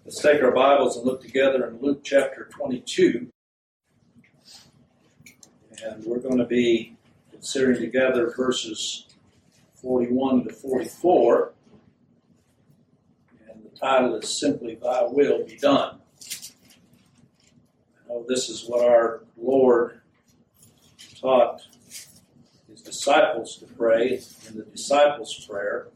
Let's take our Bibles and look together in Luke chapter 22. And we're going to be considering together verses 41 to 44. And the title is simply, Thy Will Be Done. I know this is what our Lord taught His disciples to pray in the disciples' prayer.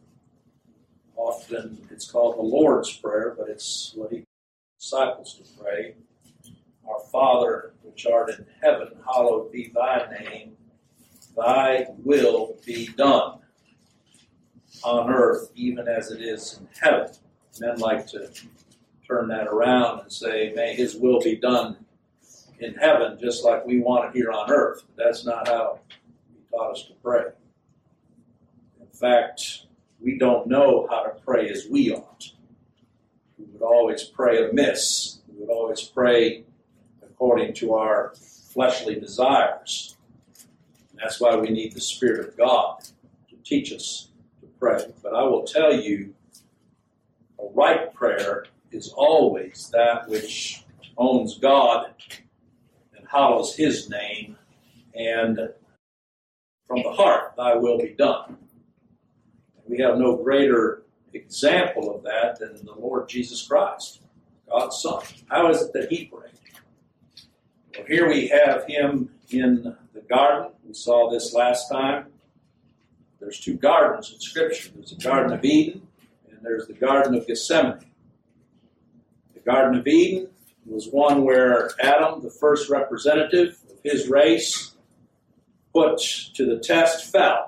Often it's called the Lord's Prayer, but it's what He taught disciples to pray. Our Father, which art in heaven, hallowed be Thy name. Thy will be done on earth, even as it is in heaven. Men like to turn that around and say, may His will be done in heaven, just like we want it here on earth. But that's not how He taught us to pray. In fact, we don't know how to pray as we ought. We would always pray amiss. We would always pray according to our fleshly desires. And that's why we need the Spirit of God to teach us to pray. But I will tell you, a right prayer is always that which owns God and hallows His name, and from the heart, Thy will be done. We have no greater example of that than the Lord Jesus Christ, God's Son. How is it that He prayed? Well, here we have Him in the garden. We saw this last time. There's two gardens in Scripture. There's the Garden of Eden, and there's the Garden of Gethsemane. The Garden of Eden was one where Adam, the first representative of his race, put to the test, fell.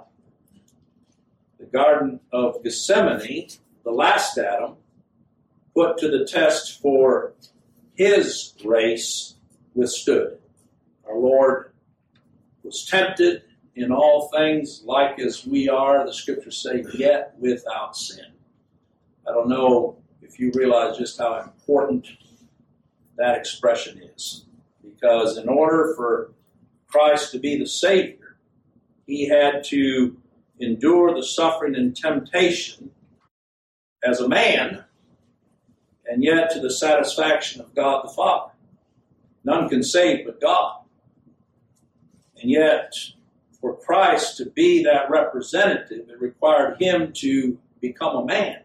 The Garden of Gethsemane, the last Adam, put to the test for his race, withstood. Our Lord was tempted in all things like as we are, the Scriptures say, yet without sin. I don't know if you realize just how important that expression is. Because in order for Christ to be the Savior, He had to endure the suffering and temptation as a man, and yet to the satisfaction of God the Father. None can save but God. And yet, for Christ to be that representative, it required Him to become a man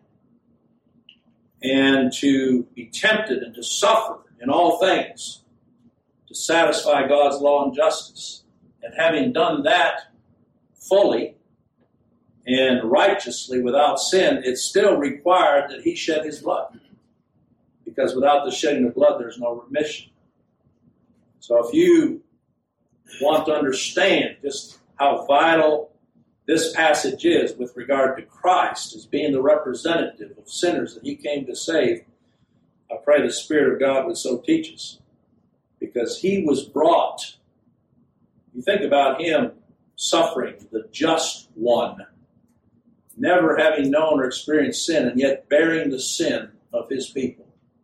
and to be tempted and to suffer in all things to satisfy God's law and justice. And having done that fully and righteously without sin, it still required that He shed His blood. Because without the shedding of blood, there's no remission. So if you want to understand just how vital this passage is with regard to Christ as being the representative of sinners that He came to save, I pray the Spirit of God would so teach us. Because He was brought, you think about Him suffering, the just one, never having known or experienced sin, and yet bearing the sin of His people.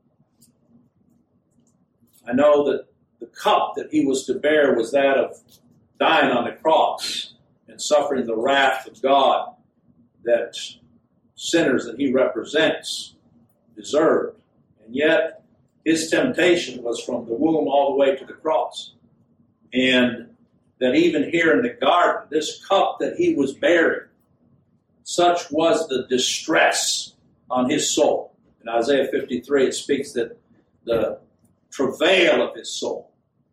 I know that the cup that He was to bear was that of dying on the cross and suffering the wrath of God that sinners that He represents deserved. And yet, His temptation was from the womb all the way to the cross. And that even here in the garden, this cup that He was bearing, such was the distress on His soul. In Isaiah 53, it speaks that the travail of His soul.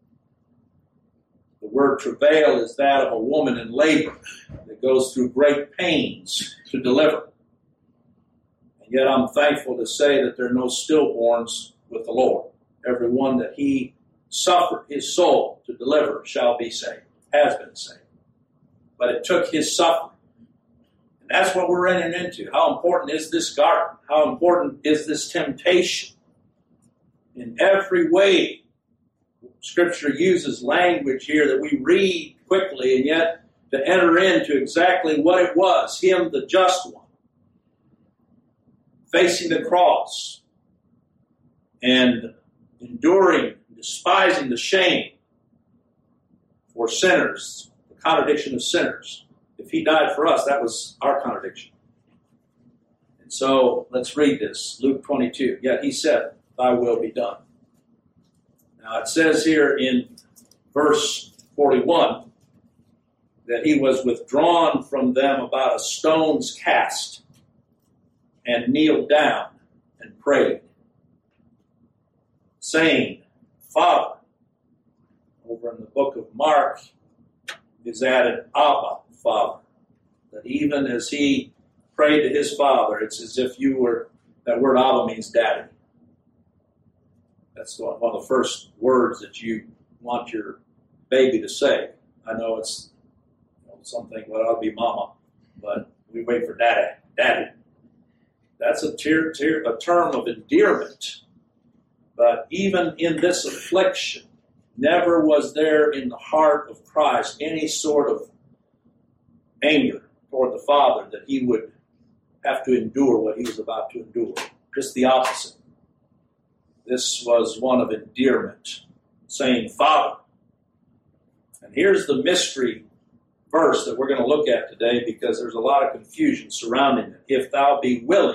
The word travail is that of a woman in labor that goes through great pains to deliver. And yet I'm thankful to say that there are no stillborns with the Lord. Everyone that He suffered His soul to deliver shall be saved, has been saved. But it took His suffering. And that's what we're running into. How important is this garden? How important is this temptation? In every way, Scripture uses language here that we read quickly, and yet to enter into exactly what it was, Him, the just one, facing the cross and enduring, despising the shame for sinners, the contradiction of sinners. If He died for us, that was our contradiction. And so let's read this, Luke 22. Yet He said, thy will be done. Now it says here in verse 41 that he was withdrawn from them about a stone's cast and kneeled down and prayed, saying, Father. Over in the book of Mark is added Abba, Father. That even as he prayed to his father, it's as if that word Abba means daddy. That's one of the first words that you want your baby to say. I know it's something, well, I'll be mama, but we wait for daddy. Daddy. That's a term of endearment. But even in this affliction, never was there in the heart of Christ any sort of anger toward the Father that he would have to endure what he was about to endure. Just the opposite. This was one of endearment, saying, Father. And here's the mystery verse that we're going to look at today, because there's a lot of confusion surrounding it. If thou be willing,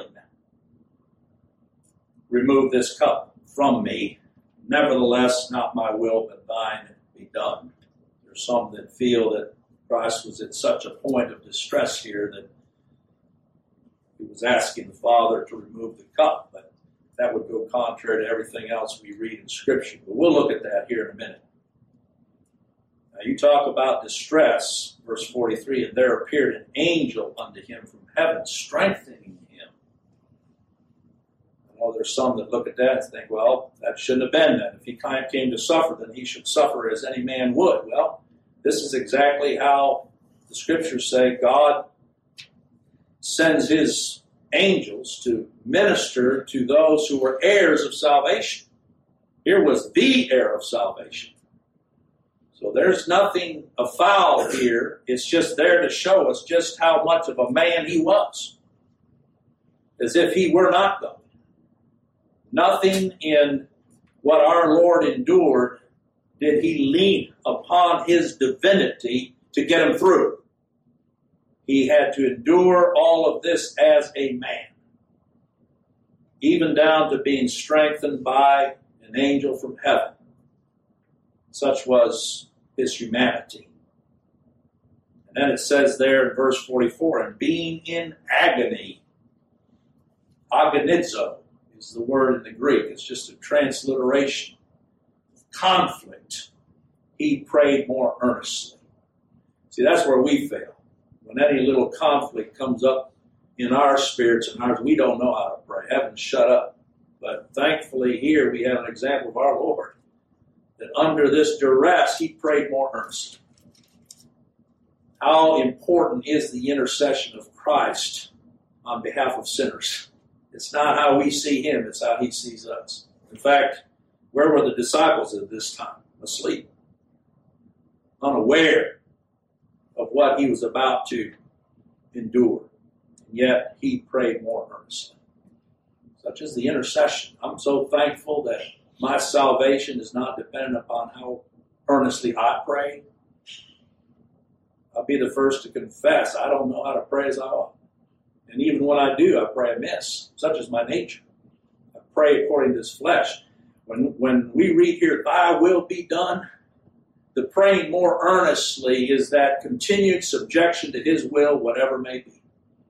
remove this cup from me. Nevertheless, not my will, but thine be done. There's some that feel that Christ was at such a point of distress here that he was asking the Father to remove the cup, but that would go contrary to everything else we read in Scripture. But we'll look at that here in a minute. Now you talk about distress, verse 43, and there appeared an angel unto him from heaven, strengthening him. I know there's some that look at that and think, well, that shouldn't have been that. If he came to suffer, then he should suffer as any man would. Well, this is exactly how the Scriptures say God sends his angels to minister to those who were heirs of salvation. Here was the heir of salvation. So there's nothing afoul here. It's just there to show us just how much of a man he was. As if he were not God. Nothing in what our Lord endured did he lean upon his divinity to get him through. He had to endure all of this as a man, even down to being strengthened by an angel from heaven. Such was his humanity. And then it says there in verse 44, and being in agony, agonizo is the word in the Greek. It's just a transliteration. Conflict. He prayed more earnestly. See, that's where we fail. When any little conflict comes up in our spirits and ours, we don't know how to pray. Heaven's shut up. But thankfully here we have an example of our Lord, that under this duress, he prayed more earnestly. How important is the intercession of Christ on behalf of sinners? It's not how we see him, it's how he sees us. In fact, where were the disciples at this time? Asleep. Unaware of what he was about to endure. And yet, he prayed more earnestly. Such is the intercession. I'm so thankful that my salvation is not dependent upon how earnestly I pray. I'll be the first to confess I don't know how to pray as I ought. And even when I do, I pray amiss. Such is my nature. I pray according to this flesh. When we read here, thy will be done, the praying more earnestly is that continued subjection to his will, whatever may be.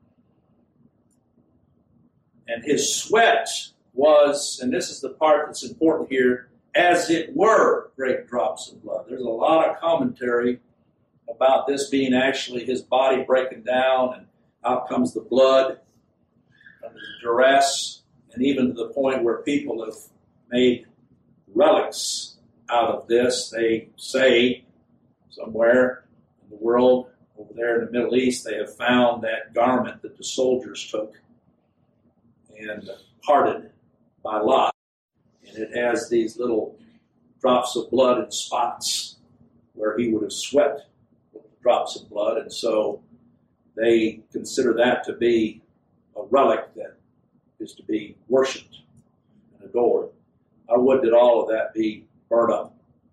And his sweat was, and this is the part that's important here, as it were great drops of blood. There's a lot of commentary about this being actually his body breaking down, and out comes the blood under the duress, and even to the point where people have made relics out of this. They say somewhere in the world, over there in the Middle East, they have found that garment that the soldiers took and parted by lot. And it has these little drops of blood and spots where he would have sweat with the drops of blood. And so they consider that to be a relic that is to be worshipped and adored. I would that all of that be burnt up.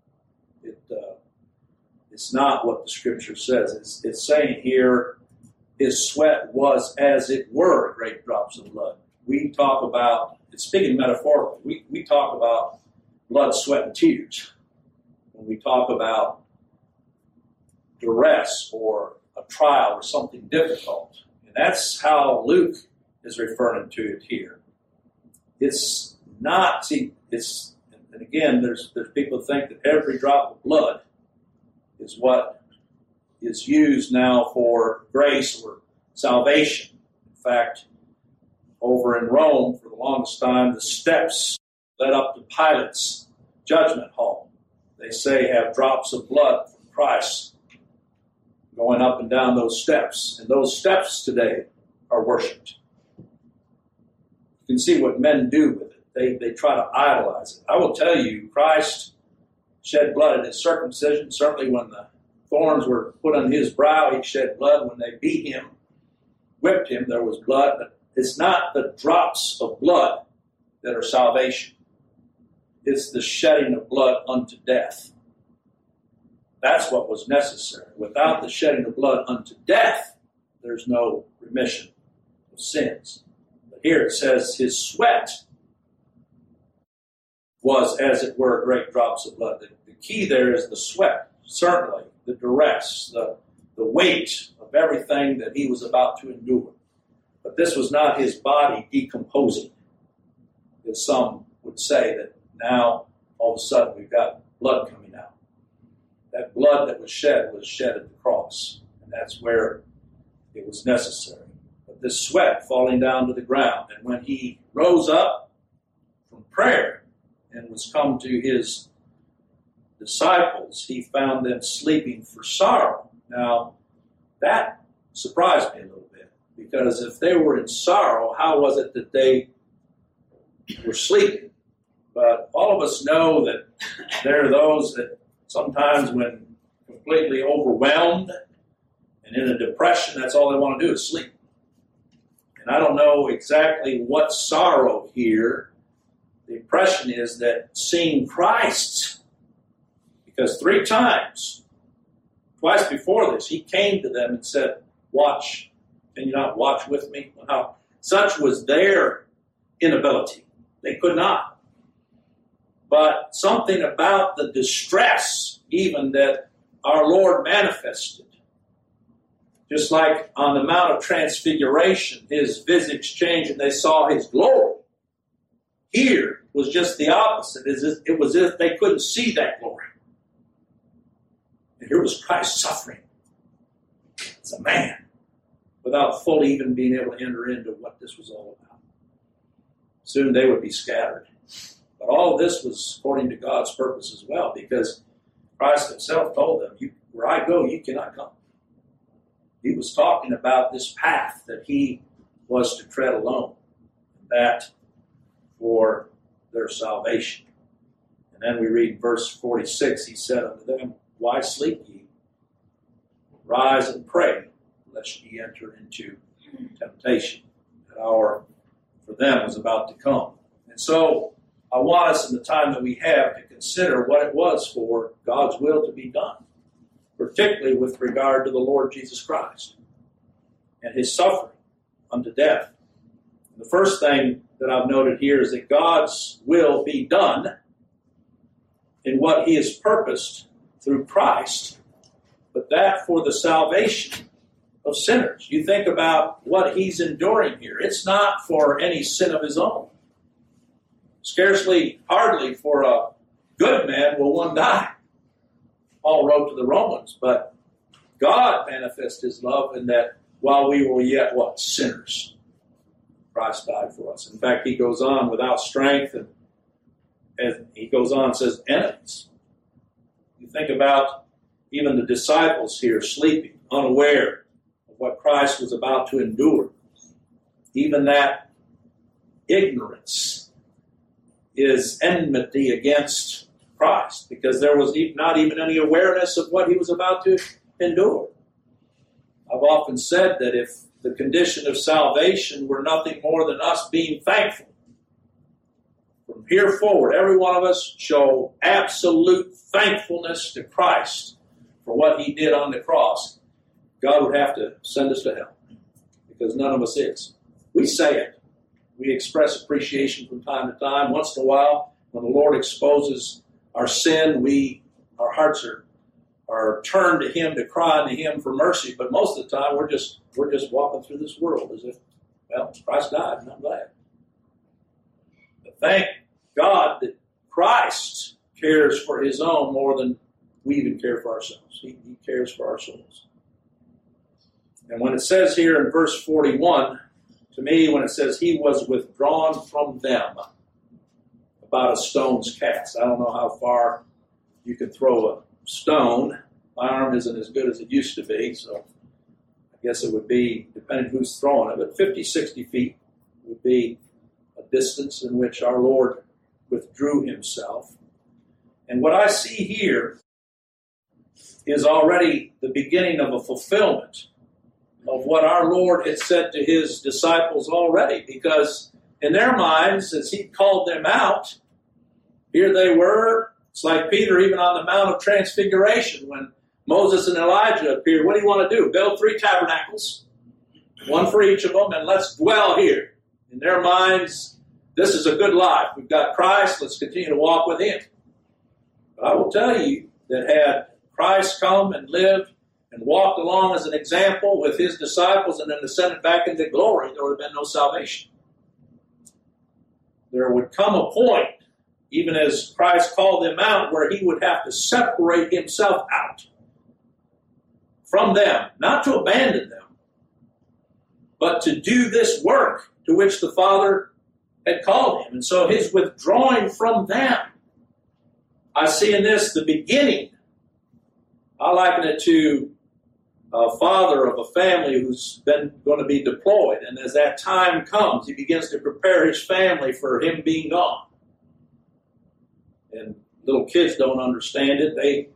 It's not what the Scripture says. It's saying here, his sweat was as it were great drops of blood. we talk about, it's speaking metaphorically, we talk about blood, sweat, and tears when we talk about duress or a trial or something difficult. And that's how Luke is referring to it here. It's not, and again, there's people who think that every drop of blood is what is used now for grace or salvation. In fact, over in Rome, for the longest time, the steps led up to Pilate's judgment hall. They say have drops of blood from Christ going up and down those steps. And those steps today are worshipped. You can see what men do with it. They try to idolize it. I will tell you, Christ shed blood at his circumcision. Certainly when the thorns were put on his brow, he shed blood. When they beat him, whipped him, there was blood. But it's not the drops of blood that are salvation. It's the shedding of blood unto death. That's what was necessary. Without the shedding of blood unto death, there's no remission of sins. But here it says his sweat was, as it were, great drops of blood. The key there is the sweat, certainly, the duress, the weight of everything that he was about to endure. But this was not his body decomposing, as some would say that now all of a sudden we've got blood coming out. That blood that was shed at the cross, and that's where it was necessary. But this sweat falling down to the ground, and when he rose up from prayer and was come to his disciples, he found them sleeping for sorrow. Now, that surprised me a little bit, because if they were in sorrow, how was it that they were sleeping? But all of us know that there are those that sometimes when completely overwhelmed and in a depression, that's all they want to do is sleep. And I don't know exactly what sorrow here. The impression is that seeing Christ, because 3 times, twice before this, he came to them and said, watch, can you not watch with me? Well, such was their inability. They could not. But something about the distress, even that our Lord manifested, just like on the Mount of Transfiguration, his visage changed and they saw his glory. Here was just the opposite. It was as if they couldn't see that glory. And here was Christ suffering as a man without fully even being able to enter into what this was all about. Soon they would be scattered. But all of this was according to God's purpose as well, because Christ himself told them, where I go, you cannot come. He was talking about this path that he was to tread alone, that for their salvation. And then we read verse 46, he said unto them, why sleep ye? Rise and pray, lest ye enter into temptation. That hour for them was about to come. And so I want us in the time that we have to consider what it was for God's will to be done, particularly with regard to the Lord Jesus Christ and his suffering unto death. And the first thing that I've noted here is that God's will be done in what he has purposed through Christ, but that for the salvation of sinners. You think about what he's enduring here. It's not for any sin of his own. Scarcely, hardly for a good man will one die. Paul wrote to the Romans, but God manifested his love in that while we were yet what? Sinners. Christ died for us. In fact, he goes on without strength, and he goes on and says, enemies. You think about even the disciples here sleeping, unaware of what Christ was about to endure. Even that ignorance is enmity against Christ, because there was not even any awareness of what he was about to endure. I've often said that if the condition of salvation were nothing more than us being thankful, from here forward, every one of us show absolute thankfulness to Christ for what he did on the cross, God would have to send us to hell, because none of us is. We say it, we express appreciation from time to time. Once in a while, when the Lord exposes our sin, our hearts are turned to Him, to cry unto Him for mercy. But most of the time, we're just walking through this world as if, well, Christ died, and I'm glad. But thank God that Christ cares for His own more than we even care for ourselves. He cares for our souls. And when it says here in verse 41, to me, when it says He was withdrawn from them, about a stone's cast. I don't know how far you can throw a stone. My arm isn't as good as it used to be, so I guess it would be, depending who's throwing it, but 50, 60 feet would be a distance in which our Lord withdrew Himself. And what I see here is already the beginning of a fulfillment of what our Lord had said to His disciples already, because in their minds, as He called them out, here they were. It's like Peter, even on the Mount of Transfiguration, when Moses and Elijah appeared. What do you want to do? Build 3 tabernacles, one for each of them, and let's dwell here. In their minds, this is a good life. We've got Christ. Let's continue to walk with Him. But I will tell you that had Christ come and lived and walked along as an example with His disciples and then ascended back into glory, there would have been no salvation. There would come a point, even as Christ called them out, where He would have to separate Himself out from them, not to abandon them, but to do this work to which the Father had called Him. And so His withdrawing from them, I see in this the beginning. I liken it to a father of a family who's been going to be deployed, and as that time comes, he begins to prepare his family for him being gone. And little kids don't understand it. They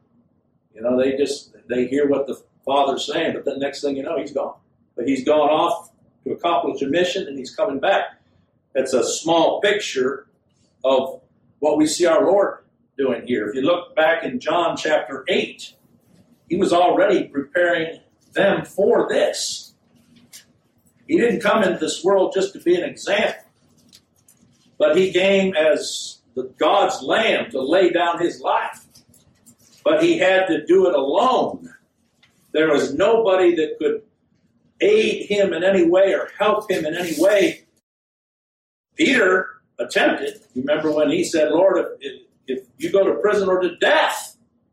hear what the father's saying, but the next thing you know, he's gone. But he's gone off to accomplish a mission, and he's coming back. That's a small picture of what we see our Lord doing here. If you look back in John chapter 8, He was already preparing them for this. He didn't come into this world just to be an example, but He came as God's lamb to lay down His life. But He had to do it alone. There was nobody that could aid Him in any way or help Him in any way. Peter attempted. Remember when he said, Lord, if you go to prison or to death,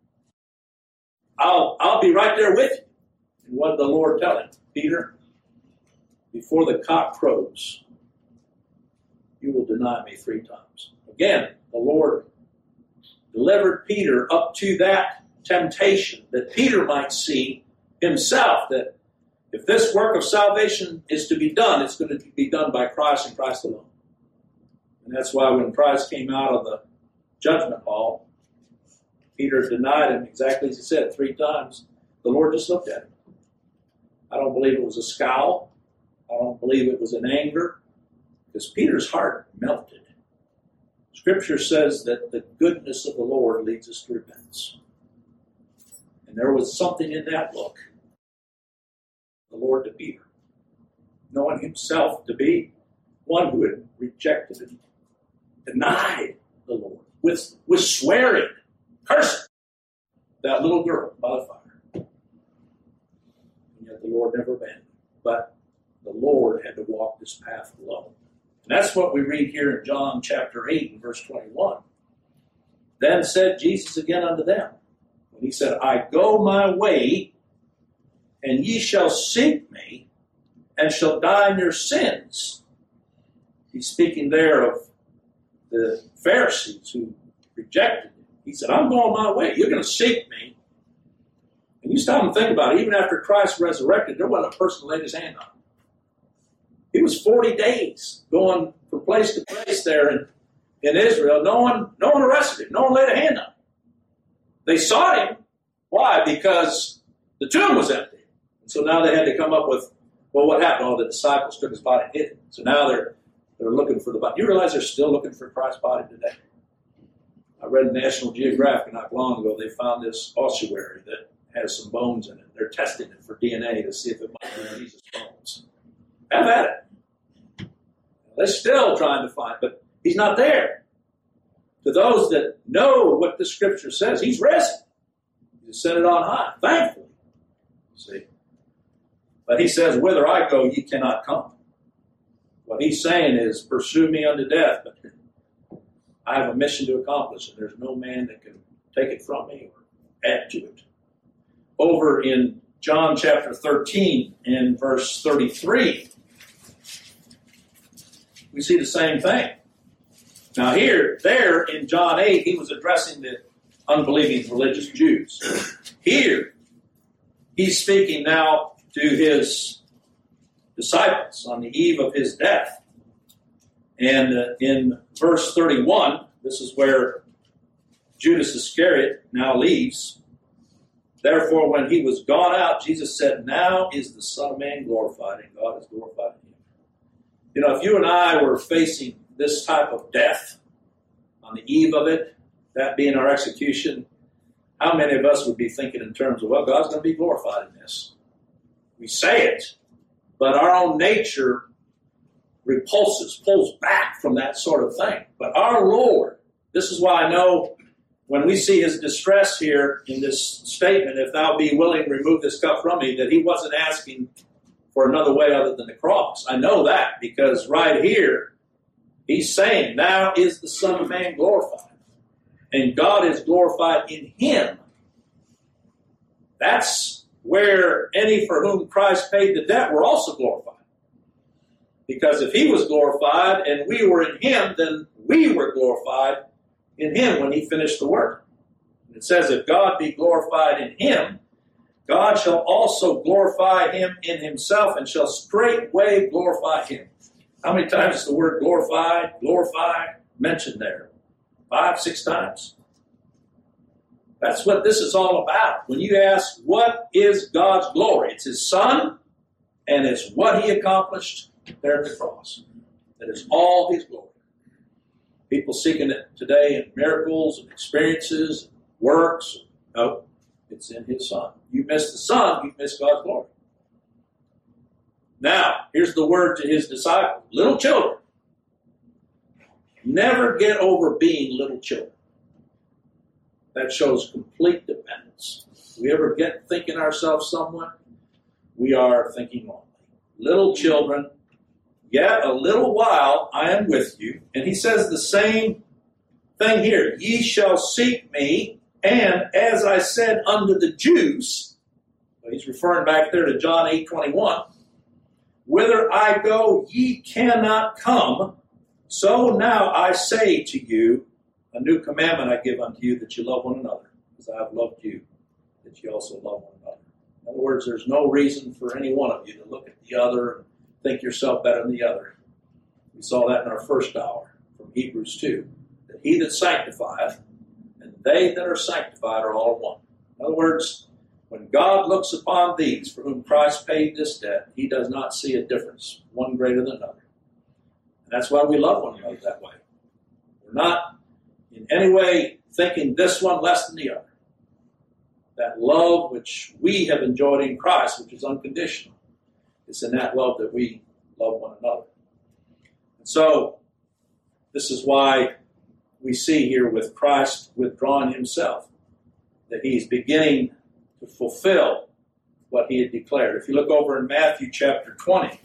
I'll be right there with you. And what did the Lord tell him? Peter, before the cock crows, you will deny me 3 times. Again, the Lord delivered Peter up to that temptation that Peter might see himself, that if this work of salvation is to be done, it's going to be done by Christ and Christ alone. And that's why when Christ came out of the judgment hall, Peter denied Him exactly as he said 3 times. The Lord just looked at him. I don't believe it was a scowl. I don't believe it was an anger, because Peter's heart melted. Scripture says that the goodness of the Lord leads us to repentance. And there was something in that look. The Lord to Peter, knowing himself to be one who had rejected and denied the Lord with swearing, cursing that little girl by the fire. And yet the Lord never abandoned him. But the Lord had to walk this path alone. And that's what we read here in John chapter 8 and verse 21. Then said Jesus again unto them, when He said, I go my way, and ye shall seek me, and shall die in your sins. He's speaking there of the Pharisees who rejected Him. He said, I'm going my way. You're going to seek me. And you stop and think about it. Even after Christ resurrected, there wasn't a person laid his hand on him. He was 40 days going from place to place there in Israel. No one arrested him. No one laid a hand on him. They sought him. Why? Because the tomb was empty. And so now they had to come up with, well, what happened? All the disciples took his body and hid it. So now they're looking for the body. You realize they're still looking for Christ's body today? I read in National Geographic not long ago, they found this ossuary that has some bones in it. They're testing it for DNA to see if it might be Jesus' bones. Have at it. They're still trying to find, but he's not there. To those that know what the Scripture says, he's risen. He's ascended on high, thankfully. See? But he says, whither I go, ye cannot come. What he's saying is, pursue me unto death, but I have a mission to accomplish, and there's no man that can take it from me or add to it. Over in John chapter 13 and verse 33, we see the same thing. Now there in John 8, he was addressing the unbelieving religious Jews. Here, he's speaking now to his disciples on the eve of his death. And in verse 31, this is where Judas Iscariot now leaves. Therefore, when he was gone out, Jesus said, now is the Son of Man glorified, and God is glorified in him. You know, if you and I were facing this type of death on the eve of it, that being our execution, how many of us would be thinking in terms of, well, God's going to be glorified in this? We say it, but our own nature repulses, pulls back from that sort of thing. But our Lord, this is why I know when we see his distress here in this statement, if thou be willing to remove this cup from me, that he wasn't asking for another way other than the cross. I know that because right here, he's saying, now is the Son of Man glorified. And God is glorified in him. That's where any for whom Christ paid the debt were also glorified. Because if he was glorified and we were in him, then we were glorified in him when he finished the work. It says, if God be glorified in him, God shall also glorify him in himself and shall straightway glorify him. How many times is the word glorify mentioned there? 5, 6 times. That's what this is all about. When you ask, what is God's glory? It's his Son, and it's what he accomplished there at the cross. That is all his glory. People seeking it today in miracles and experiences, works. No, it's in his Son. You miss the Son, you miss God's glory. Now, here's the word to his disciples. Little children, never get over being little children. That shows complete dependence. We ever get thinking ourselves somewhat, we are thinking wrongly. Little children, yet a little while I am with you. And he says the same thing here. Ye shall seek me, and as I said unto the Jews, he's referring back there to John 8:21, whither I go, ye cannot come. So now I say to you, a new commandment I give unto you, that you love one another, as I have loved you, that you also love one another. In other words, there's no reason for any one of you to look at the other and think yourself better than the other. We saw that in our first hour from Hebrews 2, that he that sanctifieth and they that are sanctified are all one. In other words, when God looks upon these for whom Christ paid this debt, he does not see a difference, one greater than another. And that's why we love one another that way. We're not in any way thinking this one less than the other. That love which we have enjoyed in Christ, which is unconditional, it's in that love that we love one another. And so, this is why we see here with Christ withdrawing himself, that he's beginning to fulfill what he had declared. If you look over in Matthew chapter 20,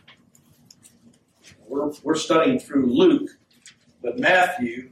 we're studying through Luke, but Matthew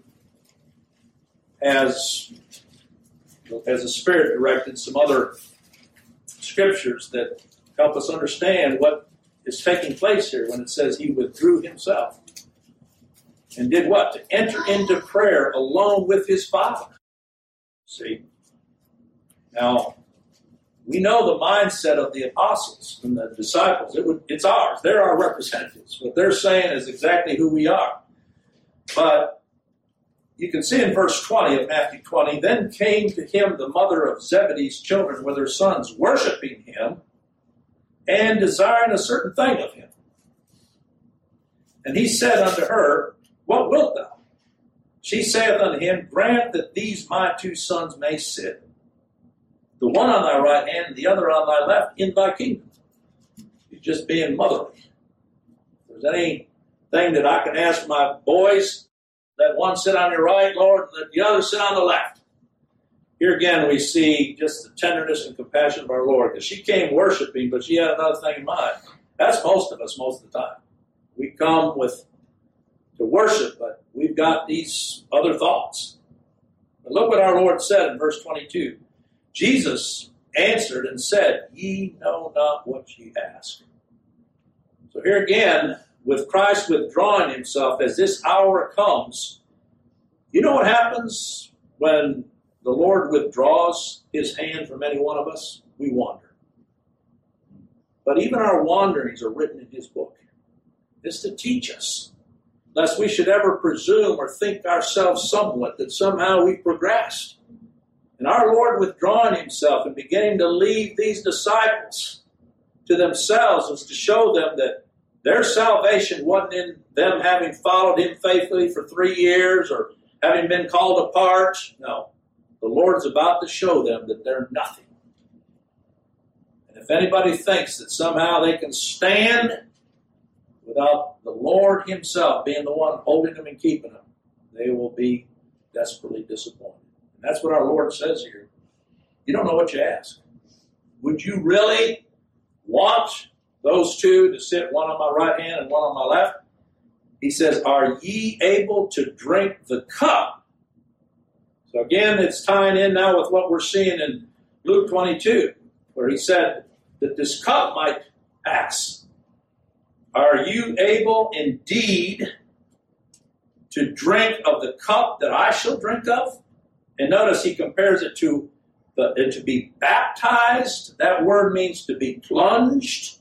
has the Spirit directed some other scriptures that help us understand what is taking place here when it says he withdrew himself. And did what? To enter into prayer alone with his Father. See? Now, we know the mindset of the apostles and the disciples. It's ours. They're our representatives. What they're saying is exactly who we are. But you can see in verse 20 of Matthew 20, then came to him the mother of Zebedee's children with her sons, worshiping him and desiring a certain thing of him. And he said unto her, what wilt thou? She saith unto him, grant that these my 2 sons may sit, the one on thy right hand and the other on thy left, in thy kingdom. He's just being motherly. If there's any thing that I can ask my boys, let one sit on your right, Lord, and let the other sit on the left. Here again we see just the tenderness and compassion of our Lord, because she came worshiping, but she had another thing in mind. That's most of us most of the time. We come to worship, but we've got these other thoughts. But look what our Lord said in verse 22. Jesus answered and said, "Ye know not what ye ask." So here again, with Christ withdrawing himself as this hour comes, you know what happens when the Lord withdraws his hand from any one of us? We wander. But even our wanderings are written in his book. It's to teach us, lest we should ever presume or think ourselves somewhat that somehow we've progressed. And our Lord withdrawing himself and beginning to leave these disciples to themselves was to show them that their salvation wasn't in them having followed him faithfully for 3 years or having been called apart. No. The Lord's about to show them that they're nothing. And if anybody thinks that somehow they can stand without the Lord himself being the one holding them and keeping them, they will be desperately disappointed. And that's what our Lord says here. You don't know what you ask. Would you really want those two to sit, one on my right hand and one on my left? He says, "Are ye able to drink the cup?" So again, it's tying in now with what we're seeing in Luke 22, where he said that this cup might pass. Are you able indeed to drink of the cup that I shall drink of? And notice he compares it to be baptized. That word means to be plunged.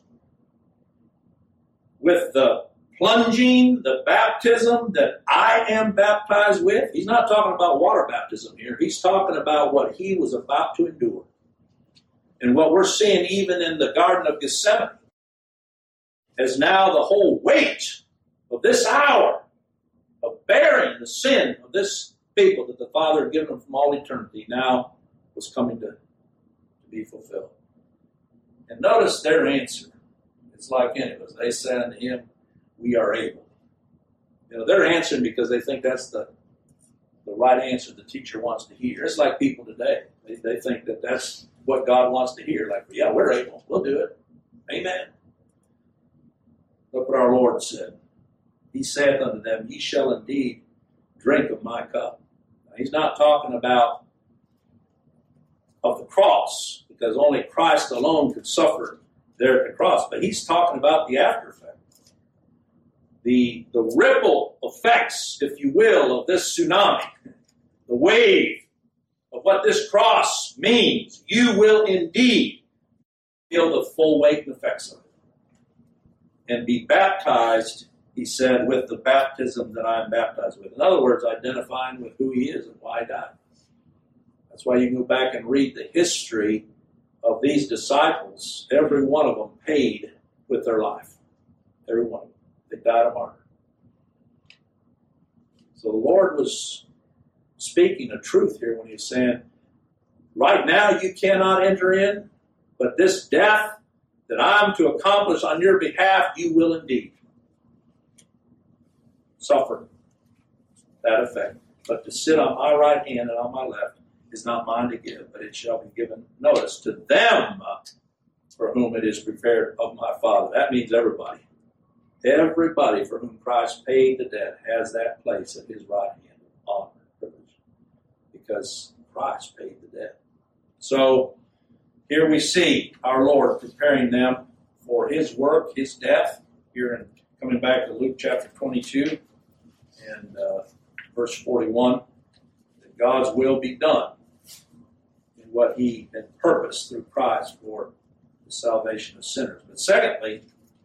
With the plunging, the baptism that I am baptized with. He's not talking about water baptism here. He's talking about what he was about to endure. And what we're seeing even in the Garden of Gethsemane, as now the whole weight of this hour of bearing the sin of this people that the Father had given them from all eternity now was coming to be fulfilled. And notice their answer. It's like any of us. They said unto him, "We are able." You know, they're answering because they think that's the right answer the teacher wants to hear. It's like people today. They think that that's what God wants to hear. Like, yeah, we're able. We'll do it. Amen. Look what our Lord said. He saith unto them, "Ye shall indeed drink of my cup." Now, he's not talking about of the cross, because only Christ alone could suffer there at the cross. But he's talking about the after effect. The ripple effects, if you will, of this tsunami, the wave of what this cross means. You will indeed feel the full weight and effects of it. And be baptized, he said, with the baptism that I am baptized with. In other words, identifying with who he is and why he died. That's why you can go back and read the history of these disciples. Every one of them paid with their life. Every one of them. They died a martyr. So the Lord was speaking a truth here when he was saying, right now you cannot enter in, but this death that I'm to accomplish on your behalf, you will indeed suffer that effect. But to sit on my right hand and on my left is not mine to give, but it shall be given, notice, to them for whom it is prepared of my Father. That means everybody. Everybody for whom Christ paid the debt has that place at his right hand of honor and privilege, because Christ paid the debt. So here we see our Lord preparing them for his work, his death. Here in coming back to Luke chapter 22 and verse 41, that God's will be done in what he had purposed through Christ for the salvation of sinners. But secondly,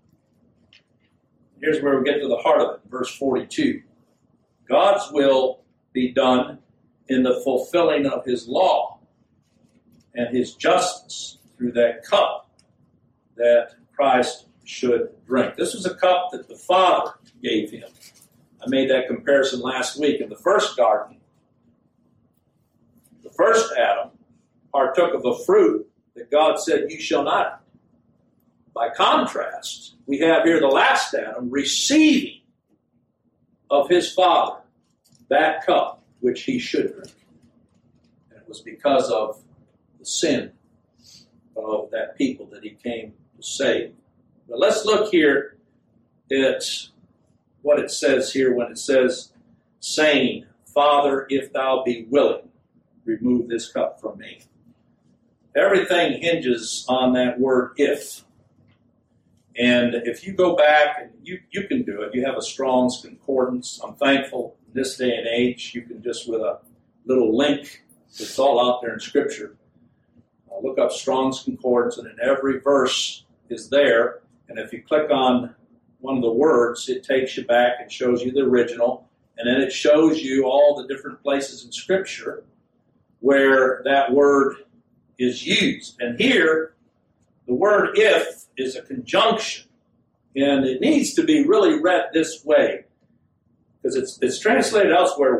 here's where we get to the heart of it, verse 42. God's will be done in the fulfilling of his law and his justice through that cup that Christ should drink. This was a cup that the Father gave him. I made that comparison last week. In the first garden, the first Adam partook of a fruit that God said, "You shall not eat." By contrast, we have here the last Adam receiving of his Father that cup which he should drink. And it was because of the sin of that people that he came to save. But let's look here at what it says here when it says, saying, Father, if thou be willing, remove this cup from me. Everything hinges on that word if. And if you go back, and you can do it. You have a Strong's Concordance. I'm thankful in this day and age, you can just with a little link, it's all out there in Scripture, look up Strong's Concordance, and in every verse is there. And if you click on one of the words, it takes you back and shows you the original. And then it shows you all the different places in Scripture where that word is used. And here, the word if is a conjunction. And it needs to be really read this way, because it's translated elsewhere,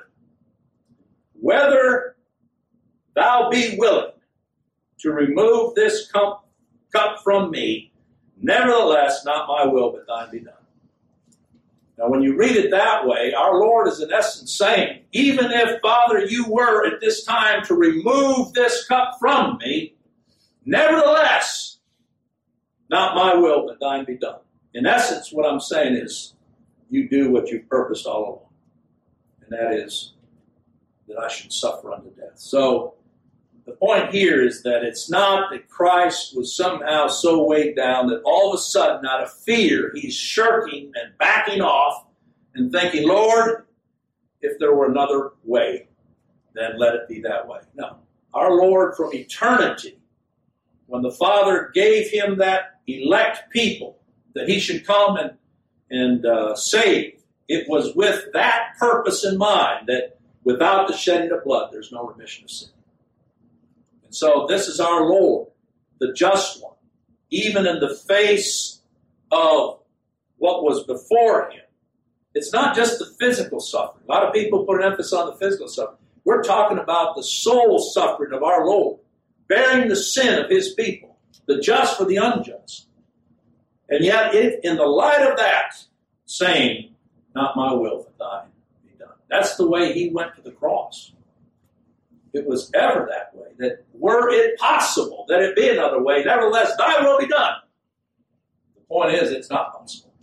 whether thou be willing to remove this cup from me, nevertheless, not my will, but thine be done. Now, when you read it that way, our Lord is in essence saying, even if, Father, you were at this time to remove this cup from me, nevertheless, not my will, but thine be done. In essence, what I'm saying is, you do what you've purposed all along. And that is that I should suffer unto death. So, the point here is that it's not that Christ was somehow so weighed down that all of a sudden, out of fear, he's shirking and backing off and thinking, Lord, if there were another way, then let it be that way. No. Our Lord from eternity, when the Father gave him that elect people that he should come and save, it was with that purpose in mind, that without the shedding of blood, there's no remission of sin. And so this is our Lord, the just one, even in the face of what was before him. It's not just the physical suffering. A lot of people put an emphasis on the physical suffering. We're talking about the soul suffering of our Lord, bearing the sin of his people, the just for the unjust. And yet, in the light of that, saying, not my will, but thine be done. That's the way he went to the cross. It was ever that way, that were it possible that it be another way, nevertheless, thy will be done. The point is, it's not possible.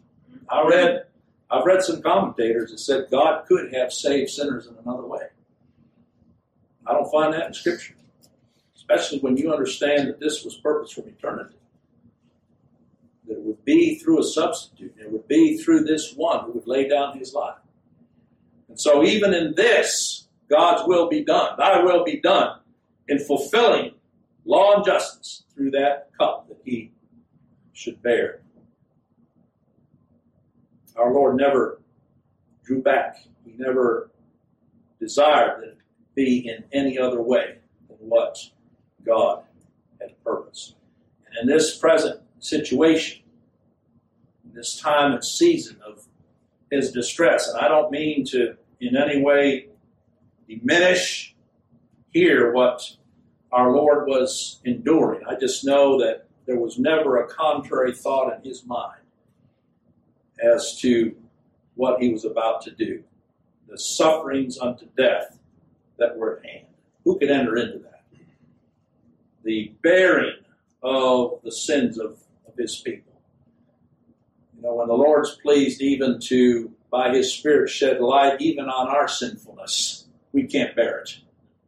I've read some commentators that said God could have saved sinners in another way. I don't find that in Scripture, especially when you understand that this was purpose from eternity. That it would be through a substitute. It would be through this one who would lay down his life. And so even in this, God's will be done. Thy will be done in fulfilling law and justice through that cup that he should bear. Our Lord never drew back. He never desired that it be in any other way than what God had purposed. And in this present situation, in this time and season of his distress, and I don't mean to in any way diminish here what our Lord was enduring. I just know that there was never a contrary thought in his mind as to what he was about to do. The sufferings unto death that were at hand. Who could enter into that? The bearing of the sins of his people. You know, when the Lord's pleased even to, by his Spirit, shed light even on our sinfulness, we can't bear it.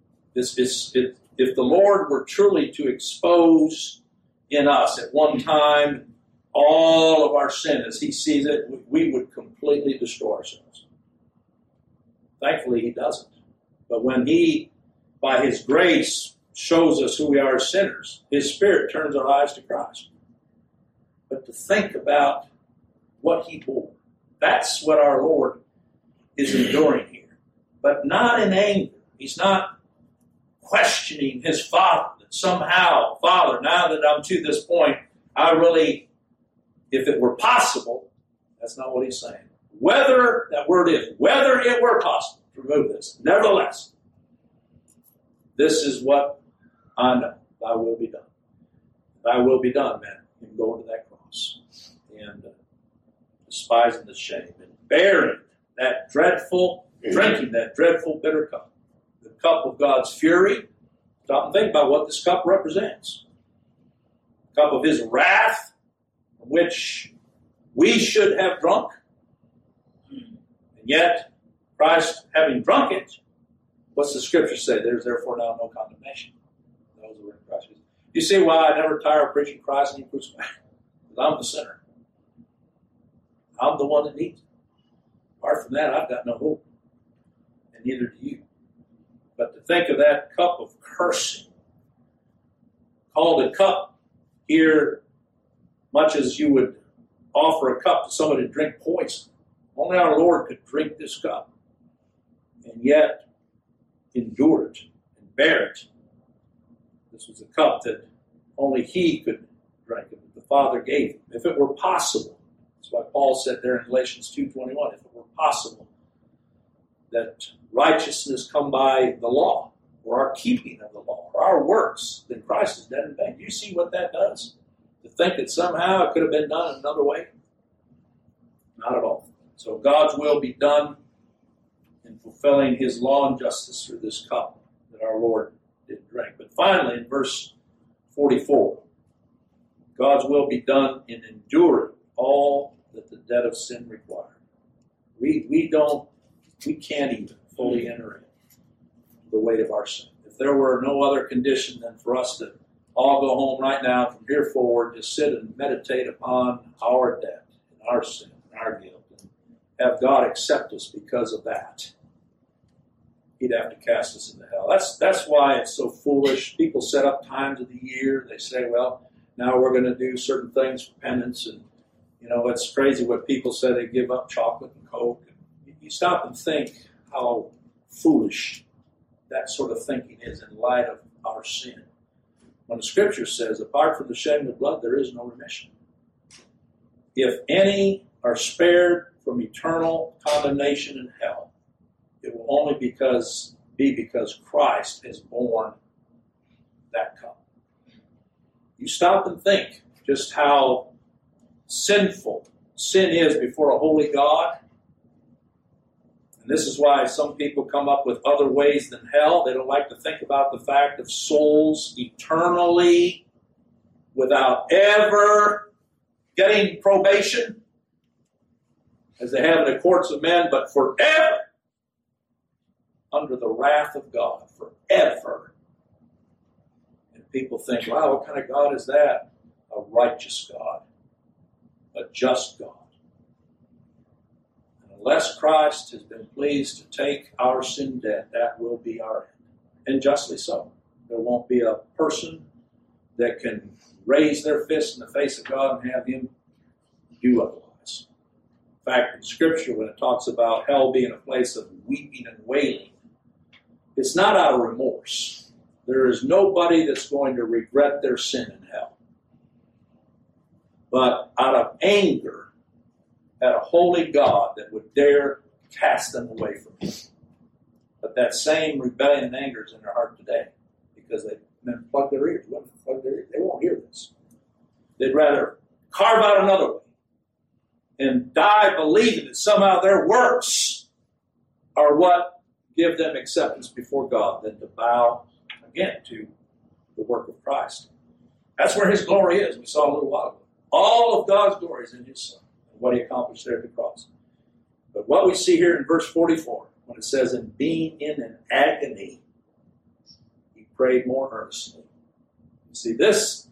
If the Lord were truly to expose in us at one time all of our sin as he sees it, we would completely destroy ourselves. Thankfully, he doesn't. But when he, by his grace, shows us who we are as sinners, his Spirit turns our eyes to Christ. But to think about what he bore, that's what our Lord is enduring here. But not in anger. He's not questioning his Father, that somehow, Father, now that I'm to this point, I really, if it were possible, that's not what he's saying. Whether, that word if, whether it were possible to remove this, nevertheless, this is what I know. Thy will be done. Thy will be done, man, in going to that cross and despising the shame and bearing drinking that dreadful bitter cup, the cup of God's fury. Stop and think about what this cup represents. The cup of his wrath, from which we should have drunk. And yet, Christ, having drunk it, what's the scripture say? There's therefore now no condemnation. Those who are in Christ Jesus. You see why I never tire of preaching Christ and Him crucified? Because I'm the sinner. I'm the one that needs it. Apart from that, I've got no hope. And neither do you. But to think of that cup of cursing, called a cup here, much as you would offer a cup to somebody to drink poison. Only our Lord could drink this cup and yet endure it and bear it. This was a cup that only He could drink, and that the Father gave Him. If it were possible, that's why Paul said there in Galatians 2:21, if it were possible that righteousness come by the law, or our keeping of the law, or our works, then Christ is dead in vain. Do you see what that does? To think that somehow it could have been done another way? Not at all. So God's will be done in fulfilling His law and justice through this cup that our Lord did drink. But finally, in verse 44, God's will be done in enduring all that the debt of sin required. We can't even fully enter in the weight of our sin. If there were no other condition than for us to all go home right now from here forward to sit and meditate upon our debt and our sin and our guilt and have God accept us because of that, He'd have to cast us into hell. That's why it's so foolish. People set up times of the year. They say, well, now we're going to do certain things for penance. And, it's crazy what people say. They give up chocolate and Coke. And you stop and think how foolish that sort of thinking is in light of our sin. When the Scripture says, apart from the shedding of blood, there is no remission. If any are spared from eternal condemnation in hell, it will only be because Christ has borne that cup. You stop and think just how sinful sin is before a holy God. And this is why some people come up with other ways than hell. They don't like to think about the fact of souls eternally without ever getting probation, as they have in the courts of men, but forever under the wrath of God, forever. And people think, wow, what kind of God is that? A righteous God, a just God. And unless Christ has been pleased to take our sin debt, that will be our end. And justly so. There won't be a person that can raise their fist in the face of God and have Him do otherwise. In fact, in Scripture, when it talks about hell being a place of weeping and wailing, it's not out of remorse. There is nobody that's going to regret their sin in hell. But out of anger at a holy God that would dare cast them away from Him. But that same rebellion and anger is in their heart today, because men plug their ears. Women plug their ears. They won't hear this. They'd rather carve out another way and die believing that somehow their works are what give them acceptance before God than to bow again to the work of Christ. That's where His glory is. We saw a little while ago. All of God's glory is in His Son and what He accomplished there at the cross. But what we see here in verse 44, when it says, "And being in an agony, He prayed more earnestly." You see, this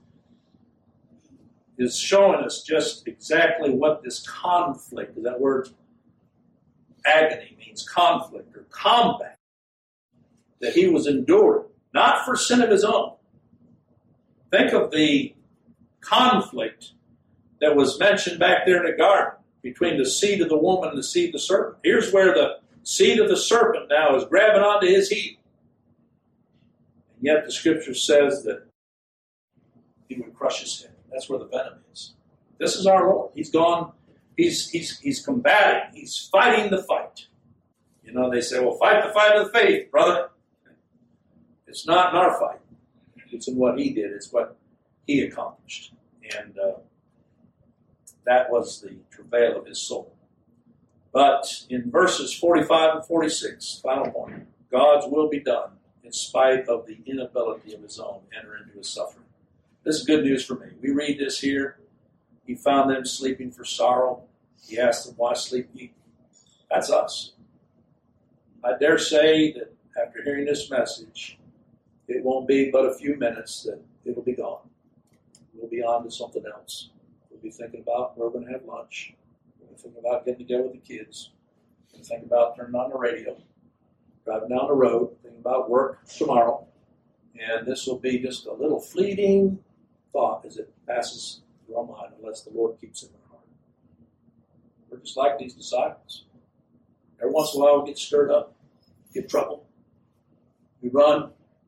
is showing us just exactly what this conflict, that word agony means conflict or combat, that He was enduring, not for sin of His own. Think of the conflict that was mentioned back there in the garden between the seed of the woman and the seed of the serpent. Here's where the seed of the serpent now is grabbing onto His heel. And yet the Scripture says that He would crush His head. That's where the venom is. This is our Lord. He's gone, he's combating, He's fighting the fight. They say, well, fight the fight of the faith, brother. It's not in our fight. It's in what He did. It's what He accomplished. And that was the travail of His soul. But in verses 45 and 46, final point, God's will be done in spite of the inability of his own to enter into his suffering. This is good news for me. We read this here. He found them sleeping for sorrow. He asked them, why sleep ye? That's us. I dare say that after hearing this message, it won't be but a few minutes that it'll be gone. We'll be on to something else. We'll be thinking about where we're going to have lunch. We'll be thinking about getting together with the kids. We'll think about turning on the radio, driving down the road, thinking about work tomorrow. And this will be just a little fleeting thought as it passes through our mind, unless the Lord keeps it in our heart. We're just like these disciples. Every once in a while we get stirred up, get troubled. We run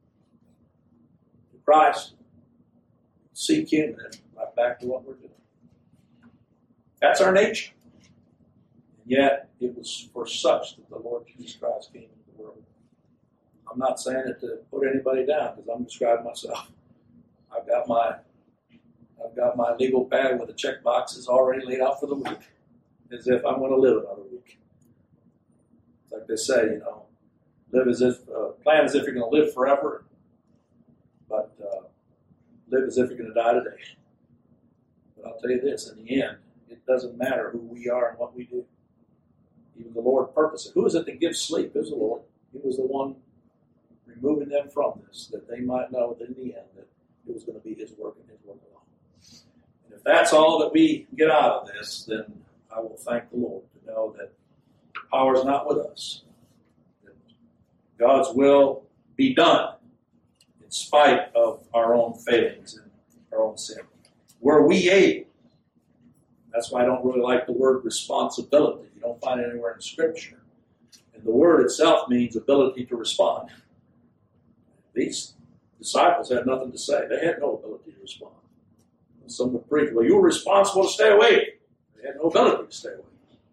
to Christ, seek him, and then right back to what we're doing. That's our nature. And yet, it was for such that the Lord Jesus Christ came into the world. I'm not saying it to put anybody down, because I'm describing myself. I've got my legal pad with the check boxes already laid out for the week, as if I'm going to live another week. It's like they say, plan as if you're going to live forever, but live as if you're going to die today. But I'll tell you this, in the end, it doesn't matter who we are and what we do. Even the Lord purposed it. Who is it that gives sleep? It was the Lord. He was the one removing them from this, that they might know that in the end that it was going to be his work and his work alone. And if that's all that we get out of this, then I will thank the Lord to know that the power is not with us. That God's will be done in spite of our own failings and our own sin. Were we able? That's why I don't really like the word responsibility. You don't find it anywhere in Scripture. And the word itself means ability to respond. These disciples had nothing to say. They had no ability to respond. Some would preach, well, you were responsible to stay awake. They had no ability to stay awake.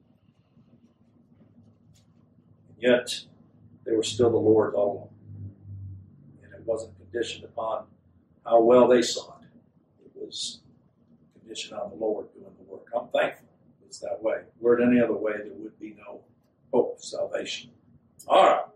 And yet, they were still the Lord's all along. And it wasn't conditioned upon how well they saw it. It was conditioned on the Lord doing the work. I'm thankful it's that way. Were it any other way, there would be no hope of salvation. All right.